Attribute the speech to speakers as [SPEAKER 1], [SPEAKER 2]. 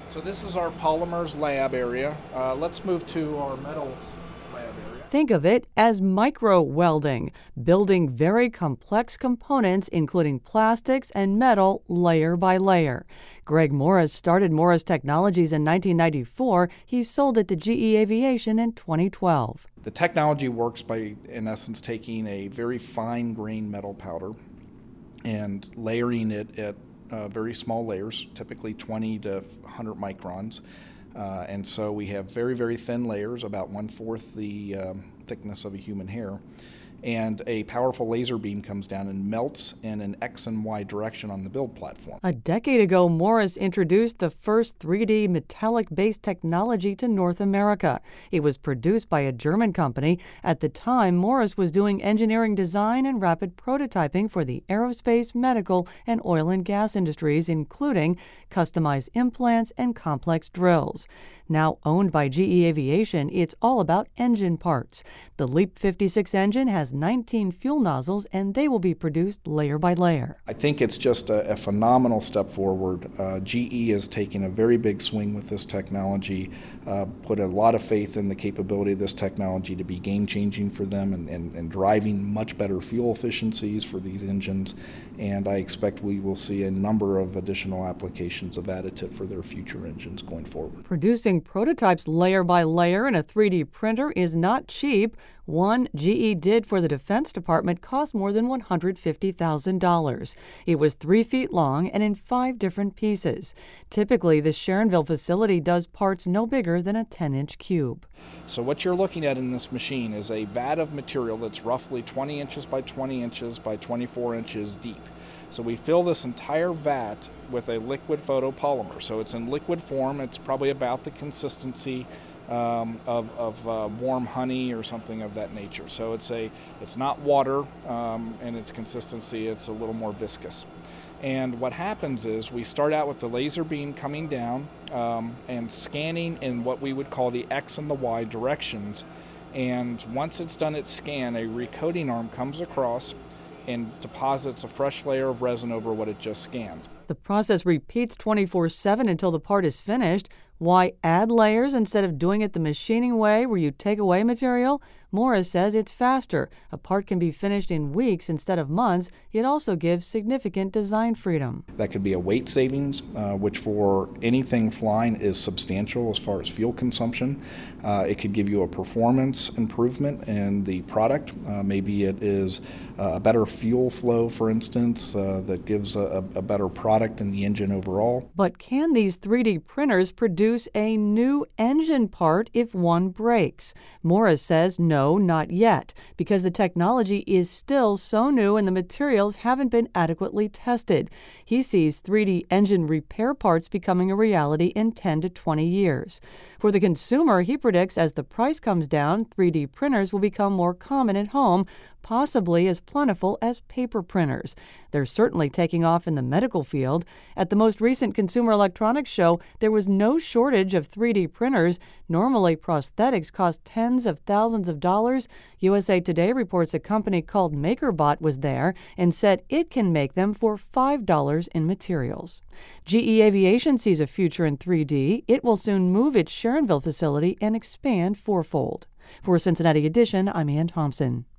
[SPEAKER 1] So this is our polymers lab area. Let's move to our metals lab area.
[SPEAKER 2] Think of it as micro-welding, building very complex components, including plastics and metal, layer by layer. Greg Morris started Morris Technologies in 1994. He sold it to GE Aviation in 2012.
[SPEAKER 1] The technology works by, in essence, taking a very fine-grained metal powder and layering it at very small layers, typically 20 to 100 microns. And so we have very, very thin layers, about 1/4 the thickness of a human hair. And a powerful laser beam comes down and melts in an X and Y direction on the build platform.
[SPEAKER 2] A decade ago, Morris introduced the first 3D metallic-based technology to North America. It was produced by a German company. At the time, Morris was doing engineering design and rapid prototyping for the aerospace, medical, and oil and gas industries, including customized implants and complex drills. Now owned by GE Aviation, it's all about engine parts. The LEAP 56 engine has 19 fuel nozzles, and they will be produced layer by layer.
[SPEAKER 1] I think it's just a phenomenal step forward. GE is taking a very big swing with this technology, put a lot of faith in the capability of this technology to be game-changing for them and driving much better fuel efficiencies for these engines. And I expect we will see a number of additional applications of additive for their future engines going forward.
[SPEAKER 2] Producing prototypes layer by layer in a 3D printer is not cheap. One GE did for the Defense Department cost more than $150,000. It was 3 feet long and in 5 different pieces. Typically, the Sharonville facility does parts no bigger than a 10-inch cube.
[SPEAKER 1] So what you're looking at in this machine is a vat of material that's roughly 20 inches by 20 inches by 24 inches deep. So we fill this entire vat with a liquid photopolymer. So it's in liquid form. It's probably about the consistency of warm honey or something of that nature. So it's not water in its consistency. It's a little more viscous. And what happens is we start out with the laser beam coming down and scanning in what we would call the X and the Y directions. And once it's done its scan, a recoating arm comes across and deposits a fresh layer of resin over what it just scanned.
[SPEAKER 2] The process repeats 24/7 until the part is finished. Why add layers instead of doing it the machining way where you take away material? Morris says it's faster. A part can be finished in weeks instead of months. It also gives significant design freedom.
[SPEAKER 1] That could be a weight savings, which for anything flying is substantial as far as fuel consumption. It could give you a performance improvement in the product. Maybe it is a better fuel flow, for instance, that gives a better product in the engine overall.
[SPEAKER 2] But can these 3D printers produce a new engine part if one breaks? Morris says no, not yet, because the technology is still so new and the materials haven't been adequately tested. He sees 3D engine repair parts becoming a reality in 10 to 20 years. For the consumer, he predicts as the price comes down, 3D printers will become more common at home, possibly as plentiful as paper printers. They're certainly taking off in the medical field. At the most recent Consumer Electronics Show, there was no shortage of 3D printers. Normally, prosthetics cost tens of thousands of dollars. USA Today reports a company called MakerBot was there and said it can make them for $5 in materials. GE Aviation sees a future in 3D. It will soon move its Sharonville facility and expand fourfold. For Cincinnati Edition, I'm Ann Thompson.